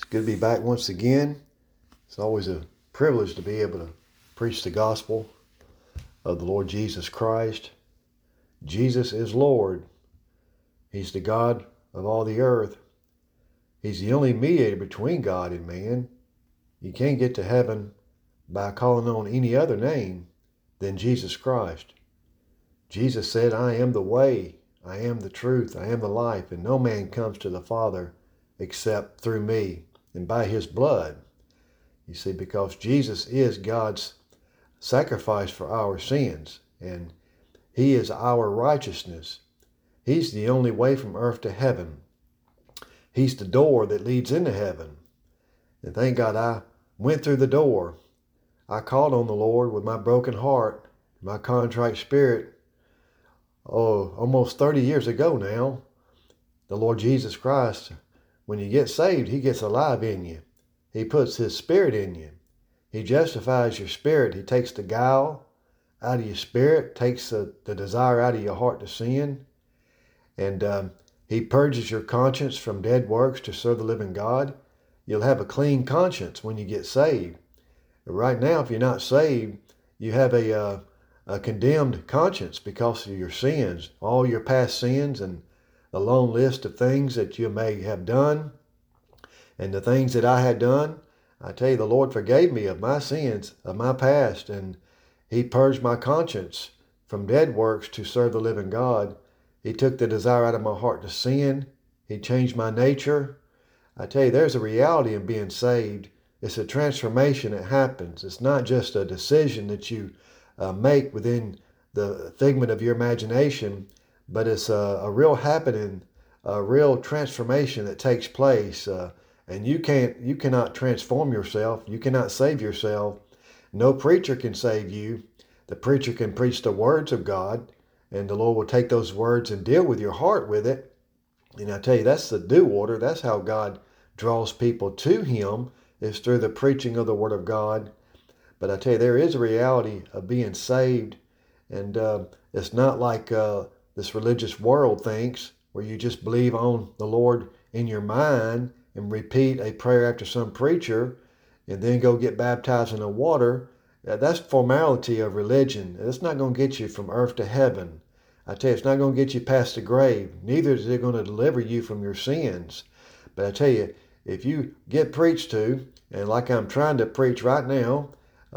Good to be back once again. It's always a privilege to be able to preach the gospel of the Lord Jesus Christ. Jesus is Lord. He's the God of all the earth. He's the only mediator between God and man. You can't get to heaven by calling on any other name than Jesus Christ. Jesus said, I am the way, I am the truth, I am the life, and no man comes to the Father except through me and by his blood. You see, because Jesus is God's sacrifice for our sins, and he is our righteousness. He's the only way from earth to heaven. He's the door that leads into heaven. And thank God I went through the door. I called on the Lord with my broken heart, my contrite spirit, almost 30 years ago now. The Lord Jesus Christ, when you get saved, he gets alive in you. He puts his spirit in you. He justifies your spirit. He takes the guile out of your spirit, takes the desire out of your heart to sin. And he purges your conscience from dead works to serve the living God. You'll have a clean conscience when you get saved. Right now, if you're not saved, you have a condemned conscience because of your sins, all your past sins and the long list of things that you may have done and the things that I had done. I tell you, the Lord forgave me of my sins, of my past, and he purged my conscience from dead works to serve the living God. He took the desire out of my heart to sin. He changed my nature. I tell you, there's a reality in being saved. It's a transformation that happens. It's not just a decision that you make within the figment of your imagination, but it's a real happening, a real transformation that takes place. And you cannot transform yourself. You cannot save yourself. No preacher can save you. The preacher can preach the words of God, and the Lord will take those words and deal with your heart with it. And I tell you, that's the due order. That's how God draws people to him, is through the preaching of the Word of God. But I tell you, there is a reality of being saved, and it's not like this religious world thinks, where you just believe on the Lord in your mind and repeat a prayer after some preacher and then go get baptized in the water. That's formality of religion. It's not going to get you from earth to heaven. I tell you, it's not going to get you past the grave. Neither is it going to deliver you from your sins. But I tell you, if you get preached to, and like I'm trying to preach right now,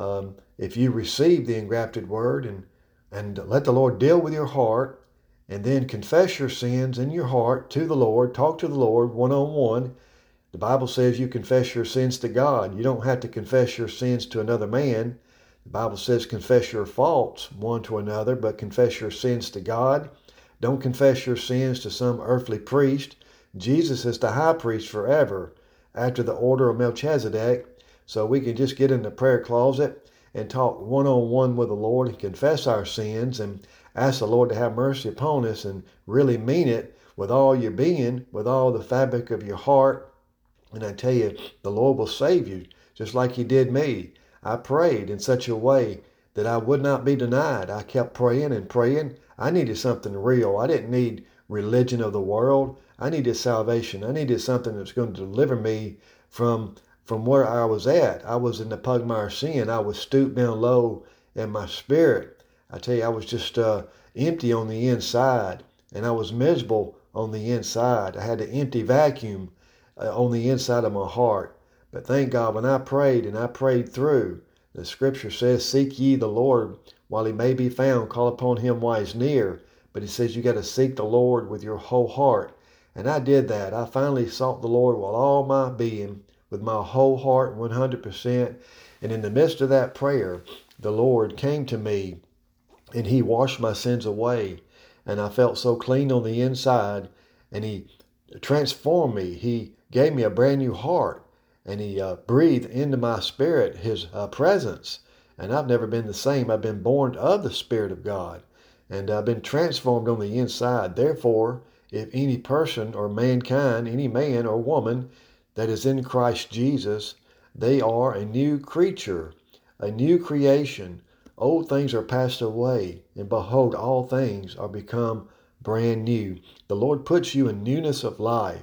if you receive the engrafted word and let the Lord deal with your heart, and then confess your sins in your heart to the Lord, talk to the Lord one-on-one. The Bible says you confess your sins to God. You don't have to confess your sins to another man. The Bible says confess your faults one to another, but confess your sins to God. Don't confess your sins to some earthly priest. Jesus is the high priest forever after the order of Melchizedek. So we can just get in the prayer closet and talk one-on-one with the Lord and confess our sins and ask the Lord to have mercy upon us and really mean it with all your being, with all the fabric of your heart. And I tell you, the Lord will save you just like he did me. I prayed in such a way that I would not be denied. I kept praying and praying. I needed something real. I didn't need religion of the world. I needed salvation. I needed something that's going to deliver me from where I was at. I was in the pugmire sin. I was stooped down low in my spirit. I tell you, I was just empty on the inside, and I was miserable on the inside. I had an empty vacuum on the inside of my heart. But thank God, when I prayed and I prayed through, the scripture says, seek ye the Lord while he may be found, call upon him while he's near. But he says you got to seek the Lord with your whole heart. And I did that. I finally sought the Lord with all my being, with my whole heart, 100%. And in the midst of that prayer, the Lord came to me and he washed my sins away. And I felt so clean on the inside, and he transformed me. He gave me a brand new heart, and he breathed into my spirit his presence. And I've never been the same. I've been born of the Spirit of God, and I've been transformed on the inside. Therefore, if any person or mankind, any man or woman that is in Christ Jesus, they are a new creature, a new creation. Old things are passed away, and behold, all things are become brand new. The Lord puts you in newness of life.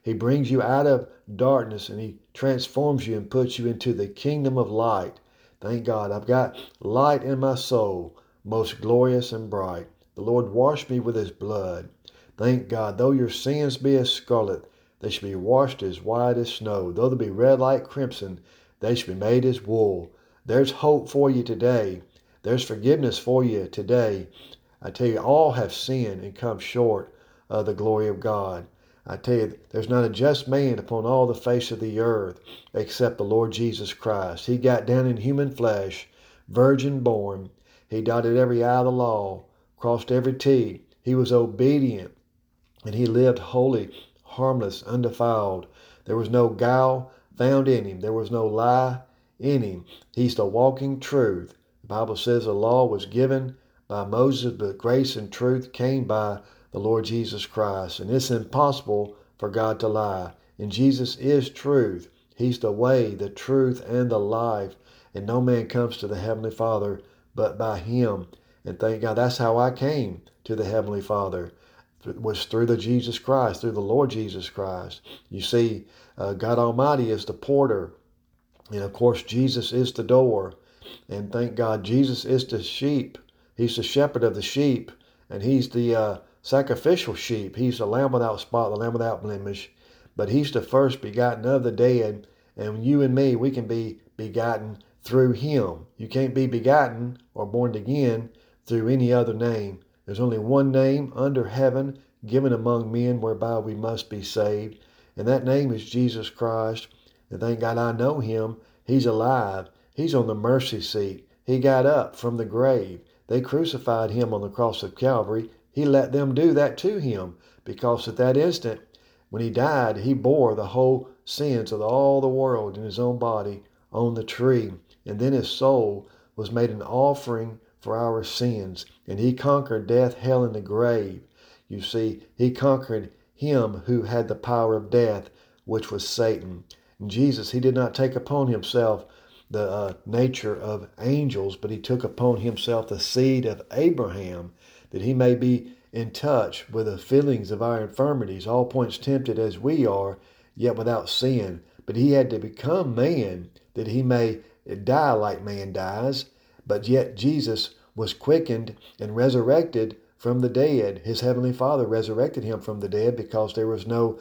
He brings you out of darkness and he transforms you and puts you into the kingdom of light. Thank God, I've got light in my soul, most glorious and bright. The Lord washed me with his blood. Thank God, though your sins be as scarlet, they shall be washed as white as snow. Though they be red like crimson, they shall be made as wool. There's hope for you today. There's forgiveness for you today. I tell you, all have sinned and come short of the glory of God. I tell you, there's not a just man upon all the face of the earth except the Lord Jesus Christ. He got down in human flesh, virgin born. He dotted every I of the law, crossed every T. He was obedient, and he lived holy, harmless, undefiled. There was no guile found in him. There was no lie in him. He's the walking truth. The Bible says the law was given by Moses, but grace and truth came by the Lord Jesus Christ. And it's impossible for God to lie. And Jesus is truth. He's the way, the truth, and the life. And no man comes to the Heavenly Father but by him. And thank God, that's how I came to the Heavenly Father. It was through the Jesus Christ, through the Lord Jesus Christ. You see, God Almighty is the porter. And of course, Jesus is the door. And thank God, Jesus is the sheep. He's the shepherd of the sheep. And he's the sacrificial sheep. He's the lamb without spot, the lamb without blemish. But he's the first begotten of the dead. And you and me, we can be begotten through him. You can't be begotten or born again through any other name. There's only one name under heaven given among men whereby we must be saved. And that name is Jesus Christ. And thank God I know him. He's alive. He's on the mercy seat. He got up from the grave. They crucified him on the cross of Calvary. He let them do that to him because at that instant, when he died, he bore the whole sins of all the world in his own body on the tree. And then his soul was made an offering for our sins. And he conquered death, hell, and the grave. You see, he conquered him who had the power of death, which was Satan. And Jesus, he did not take upon himself the nature of angels, but he took upon himself the seed of Abraham, that he may be in touch with the feelings of our infirmities, all points tempted as we are, yet without sin. But he had to become man, that he may die like man dies. But yet Jesus was quickened and resurrected from the dead. His heavenly Father resurrected him from the dead because there was no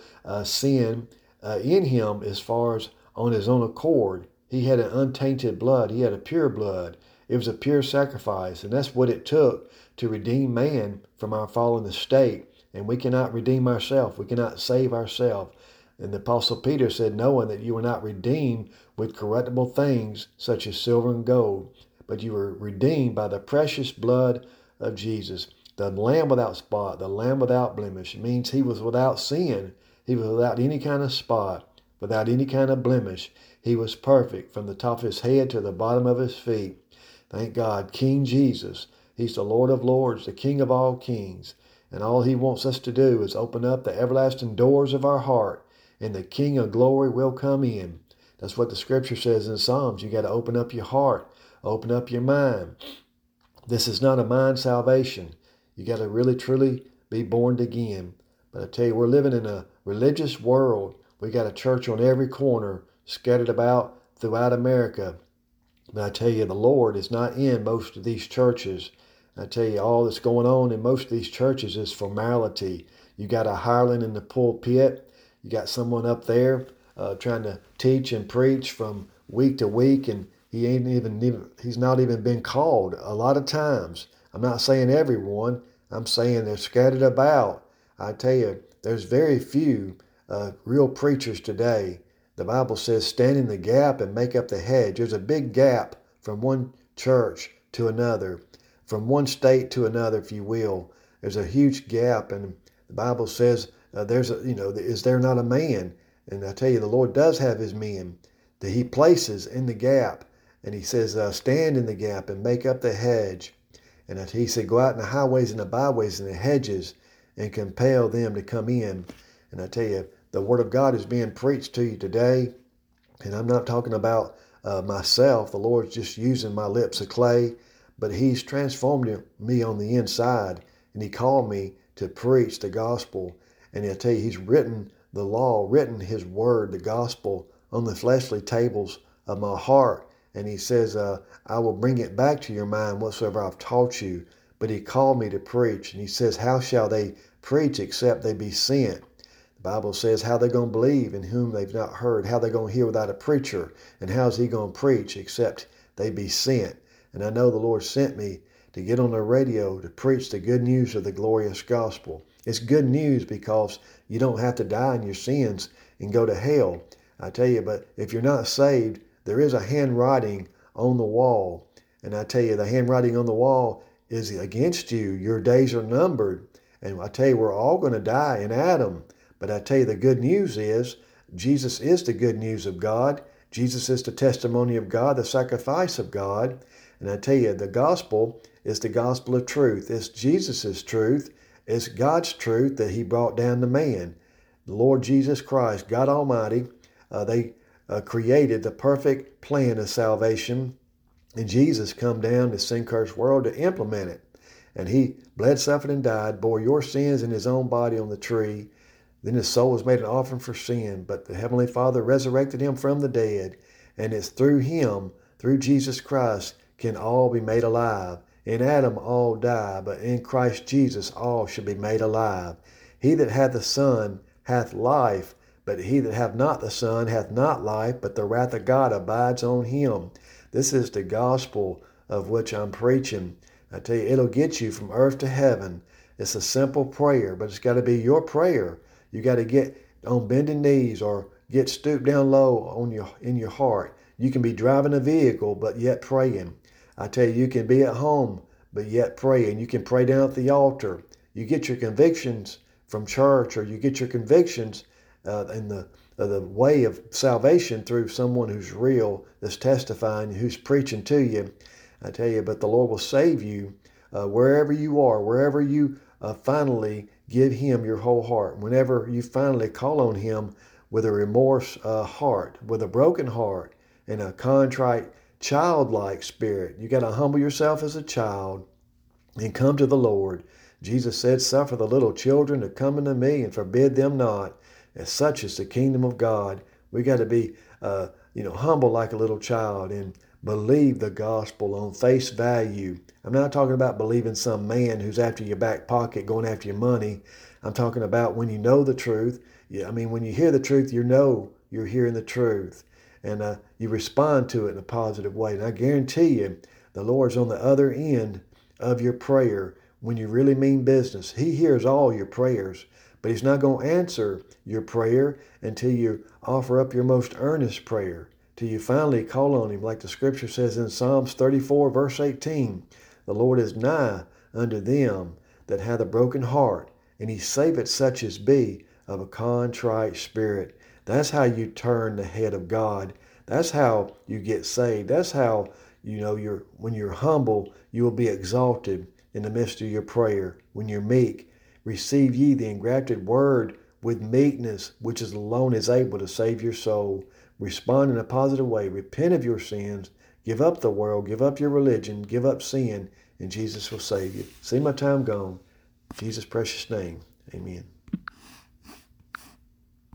sin in him as far as on his own accord. He had an untainted blood. He had a pure blood. It was a pure sacrifice. And that's what it took to redeem man from our fallen estate. And we cannot redeem ourselves. We cannot save ourselves. And the Apostle Peter said, knowing that you were not redeemed with corruptible things such as silver and gold, but you were redeemed by the precious blood of Jesus. The Lamb without spot, the Lamb without blemish. It means he was without sin. He was without any kind of spot, without any kind of blemish. He was perfect from the top of his head to the bottom of his feet. Thank God, King Jesus. He's the Lord of lords, the King of all kings. And all he wants us to do is open up the everlasting doors of our heart, and the King of glory will come in. That's what the scripture says in Psalms. You got to open up your heart, open up your mind. This is not a mind salvation. You got to really, truly be born again. But I tell you, we're living in a religious world. We got a church on every corner, scattered about throughout America. But I tell you, the Lord is not in most of these churches. I tell you, all that's going on in most of these churches is formality. You got a hireling in the pulpit. You got someone up there trying to teach and preach from week to week, and he's not even been called a lot of times. I'm not saying everyone. I'm saying they're scattered about. I tell you, there's very few real preachers today. The Bible says, stand in the gap and make up the hedge. There's a big gap from one church to another, from one state to another, if you will. There's a huge gap, and the Bible says, is there not a man? And I tell you, the Lord does have his men that he places in the gap. And he says, stand in the gap and make up the hedge. And he said, go out in the highways and the byways and the hedges and compel them to come in. And I tell you, the Word of God is being preached to you today. And I'm not talking about myself. The Lord's just using my lips of clay. But he's transformed me on the inside. And he called me to preach the gospel. And I tell you, he's written the law, written his word, the gospel, on the fleshly tables of my heart. And he says, I will bring it back to your mind whatsoever I've taught you. But he called me to preach. And he says, how shall they preach except they be sent? The Bible says, how they going to believe in whom they've not heard? How they going to hear without a preacher? And how's he going to preach except they be sent? And I know the Lord sent me to get on the radio to preach the good news of the glorious gospel. It's good news because you don't have to die in your sins and go to hell. I tell you, but if you're not saved, there is a handwriting on the wall. And I tell you, the handwriting on the wall is against you. Your days are numbered. And I tell you, we're all going to die in Adam. But I tell you, the good news is Jesus is the good news of God. Jesus is the testimony of God, the sacrifice of God. And I tell you, the gospel is the gospel of truth. It's Jesus' truth. It's God's truth that he brought down to man. The Lord Jesus Christ, God Almighty, they created the perfect plan of salvation. And Jesus come down to sin cursed world to implement it. And he bled, suffered, and died, bore your sins in his own body on the tree. Then his soul was made an offering for sin. But the Heavenly Father resurrected him from the dead. And it's through him, through Jesus Christ, can all be made alive. In Adam all die, but in Christ Jesus all shall be made alive. He that hath the Son hath life, but he that hath not the Son hath not life, but the wrath of God abides on him. This is the gospel of which I'm preaching. I tell you, it'll get you from earth to heaven. It's a simple prayer, but it's got to be your prayer. You got to get on bending knees or get stooped down low in your heart. You can be driving a vehicle, but yet praying. I tell you can be at home, but yet praying. You can pray down at the altar. You get your convictions from church, or you get your convictions in the way of salvation through someone who's real, that's testifying, who's preaching to you. I tell you, but the Lord will save you wherever you are, wherever you finally give him your whole heart. Whenever you finally call on him with a remorse heart, with a broken heart, and a contrite, childlike spirit. You got to humble yourself as a child and come to the Lord. Jesus said, suffer the little children to come unto me and forbid them not. As such is the kingdom of God. We got to be, humble like a little child and believe the gospel on face value. I'm not talking about believing some man who's after your back pocket, going after your money. I'm talking about when you know the truth. When you hear the truth, you know you're hearing the truth. And you respond to it in a positive way. And I guarantee you, the Lord's on the other end of your prayer when you really mean business. He hears all your prayers, but he's not going to answer your prayer until you offer up your most earnest prayer, till you finally call on him, like the scripture says in Psalms 34, verse 18. The Lord is nigh unto them that have a broken heart, and he saveth such as be of a contrite spirit. That's how you turn the head of God. That's how you get saved. That's how, when you're humble, you will be exalted in the midst of your prayer. When you're meek, receive ye the engrafted word with meekness, which is alone is able to save your soul. Respond in a positive way. Repent of your sins. Give up the world. Give up your religion. Give up sin, and Jesus will save you. See my time gone. In Jesus' precious name. Amen.